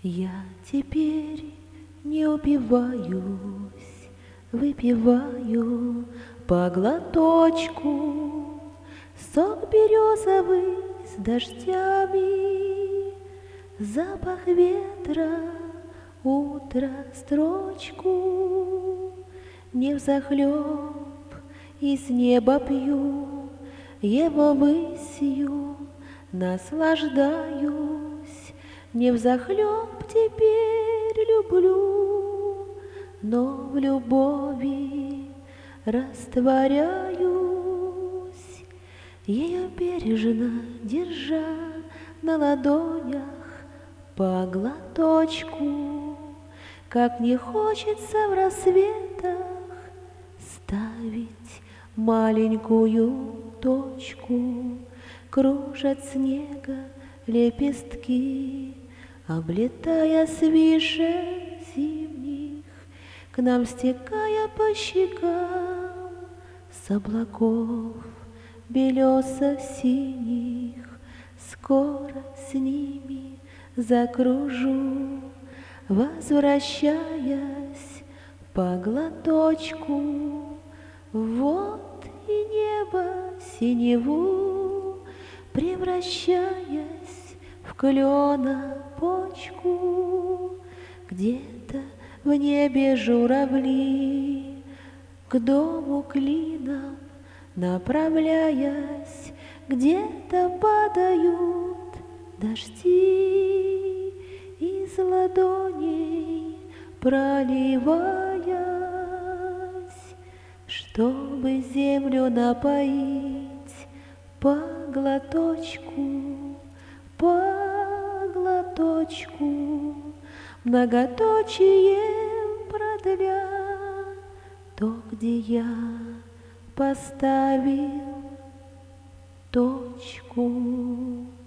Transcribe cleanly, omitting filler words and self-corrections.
Я теперь не упиваюсь, выпиваю по глоточку сок березовый с дождями, запах ветра, утро, строчку. Не взахлеб из неба пью, его высью наслаждаюсь. Не взахлеб теперь люблю, но в любови растворяюсь. Ее бережно держа на ладонях по глоточку, как не хочется в рассветах ставить маленькую точку. Кружат снега лепестки, облетая свише зимних, к нам стекая по щекам с облаков белесо-синих. Скоро с ними закружу, возвращаясь по глоточку. Вот и небо синеву, превращаясь в клена почку. Где-то в небе журавли, к дому клином направляясь, где-то падают дожди, из ладоней проливаясь, чтобы землю напоить по глоточку, по глоточку, многоточием продля то, где я поставил точку.